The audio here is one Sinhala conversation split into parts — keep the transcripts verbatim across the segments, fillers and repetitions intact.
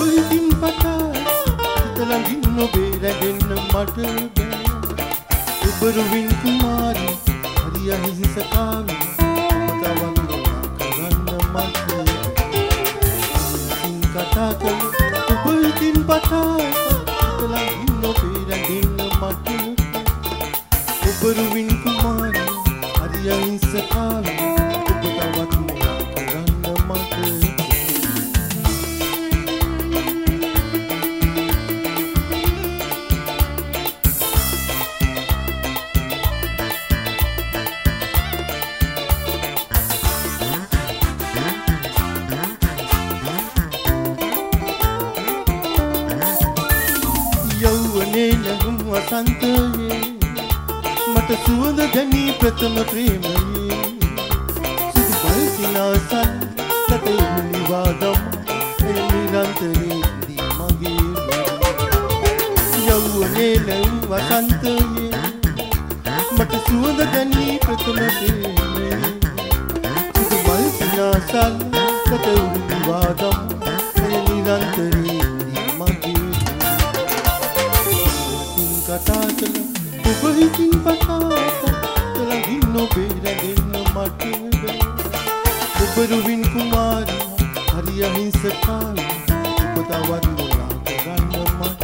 ඉතින් පතා හිත ළඟින් නොබේ රැඳෙන්න මට බෑ. ඔබ රුවින් කුමාරි හරි අහිංසකාමී ඔබ තවත් කරන්න මට ඉතින් කතා කළ ඔබ ඉතින් පතා හිත ළඟින් නොබේ රැඳෙන්න මට ඔබ රුවින් කුමාරි හරි අහිංසකාමී ඔබ තවත් කරන්න මට යෞවනේ ලඟුම් වසන්තයේ මට සුවඳ දැනී ප්‍රථම ප්‍රේමයේ සුදු පල් සිනාසන් සතේ නිවාදම් එය නිරන්තරේ දී මගේ යෞවනේ ලඟුම් වසන්තයේ මට සුවඳ දැනී ප්‍රථම ප්‍රේමයේ සුදු පල් සිනාසන් සතේ නිවාදම් එය නිරන්තරේ දී මගේ කතා කළ ඔබ ඉතින් පතා ළඟින් නොබේ රැඳෙන්න මට බෑ. ඔබ රුවින් කුමාරි හරි අහිංසකාමී ඔබ තවත් මොනා කරන්න මට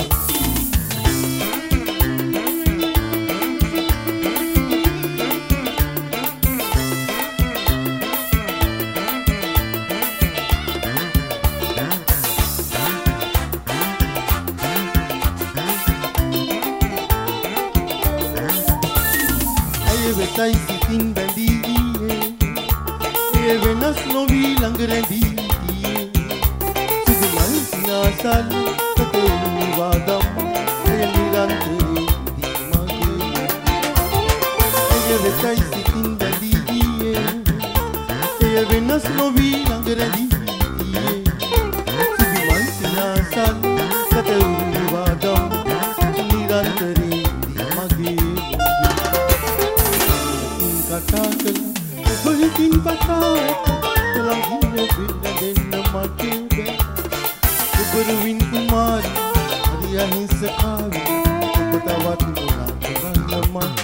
වෙතයි සිතින් බැඳී ගියේ ඒ වෙනස් නොවී ළඟ රැඳී ගියේ සුදු මල් සිනාසල් සතේ නිවාදම් එය නිරන්තරේ දී මගේ ඒ වෙතයි සිතින් බැඳී ගියේ ඒ වෙනස් නොවී ළඟ රැඳී ගියේ සුදු මල් සිනාසල් සතේ නිවාදම් නිරන්තරේ දී මගේ කතා කළ ඔබ ඉතින් පතා ළඟින් නොබේ රැඳෙන්න මට බෑ. ඔබ රුවින් කුමාරි හරි අහිංසකාමී ඔබ තවත් මොනා කරන්න මට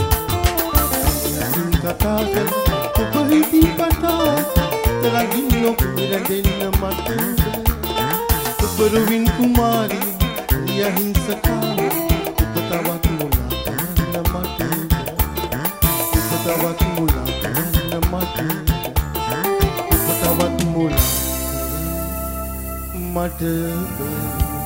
ඉතින් කතා කළ ඔබ ඉතින් පතා ළඟින් නොබේ රැඳෙන්න මට බෑ. ඔබ රුවින් කුමාරි හරි අහිංසකාමී ඔබ තවත් මොනා කරන්න මට තවත් මුලා කරන්න මට තවත් මුලා මට